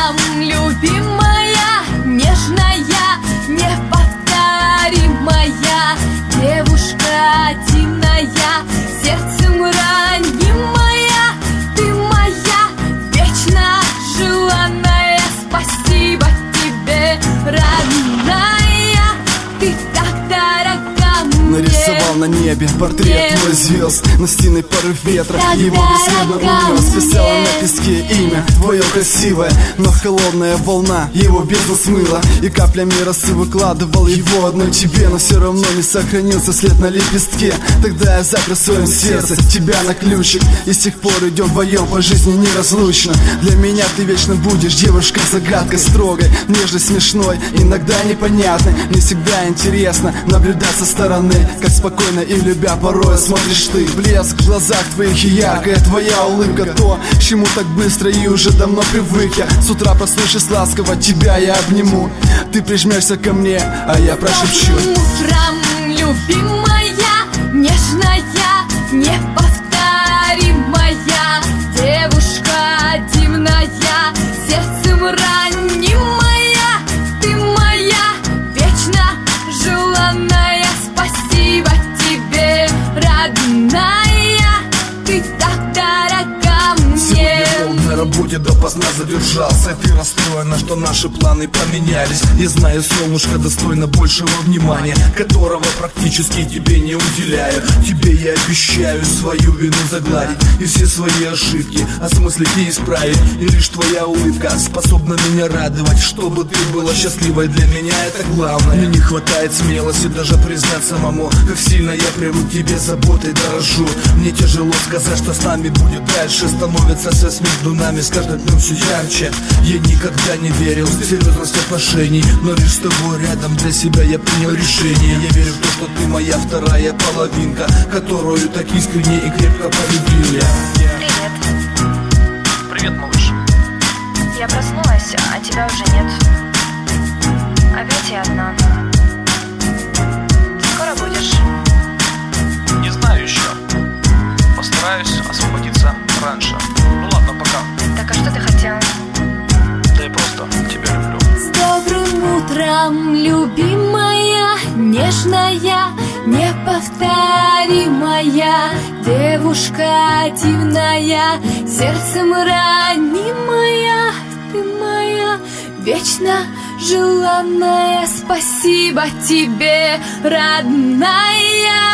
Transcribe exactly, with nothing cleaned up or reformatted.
утром, любимая, нежная, неповторимая девушка дивная, сердцем ранимая. Ты моя вечно желанная, спасибо тебе, родная. Ты так дорога мне. Нарисовал на небе портрет твой звезд, но стены порыв ветра его бесследно унес. Висело на песке имя твое красивое, но холодная волна его бездну смыла. И каплями росы выкладывал его одной тебе, но все равно не сохранился след на лепестке. Тогда я запер в своем сердце тебя на ключик, и с тех пор идем вдвоем по жизни неразлучно. Для меня ты вечно будешь девушкой-загадкой, строгой, нежной, смешной, иногда непонятной. Мне всегда интересно наблюдать со стороны, как спокойно и любя порой смотришь ты. Блеск в глазах твоих и яркая твоя улыбка, то, к чему так быстро и уже давно привык я. С утра проснувшись ласково, тебя я обниму, ты прижмешься ко мне, а я прошепчу. Утром, любимая, нежная, неповторимая девушка дивная, сердцем ранимая. Ты моя вечно желанная, спасибо тебе, родная. Ты так дорога мне. На работе допоздна задержался, ты расстроена, что наши планы поменялись. И знаю, солнышко достойно большего внимания, которого практически тебе не уделяю. Тебе я обещаю свою вину загладить и все свои ошибки осмыслить и исправить. И лишь твоя улыбка способна меня радовать. Чтобы ты была счастливой, для меня это главное. Мне не хватает смелости даже признать самому, как сильно я прямо к тебе заботой дорожу. Мне тяжело сказать, что с нами будет дальше. Становится связь между нами с каждым днем все ярче. Я никогда не верил в серьезность отношений, но лишь с тобой рядом для себя я принял решение. Я верю в то, что ты моя вторая половинка, которую так искренне и крепко полюбил я. Привет. Привет, малыш. Я проснулась, а тебя уже нет. Опять я одна. Скоро будешь? Не знаю еще. Постараюсь освободиться раньше. Ну ладно, пока. Так, а что ты хотел? Да я просто тебя люблю. С добрым утром, любимая, нежная, неповторимая девушка дивная, сердцем ранимая. Ты моя вечно желанная, спасибо тебе, родная.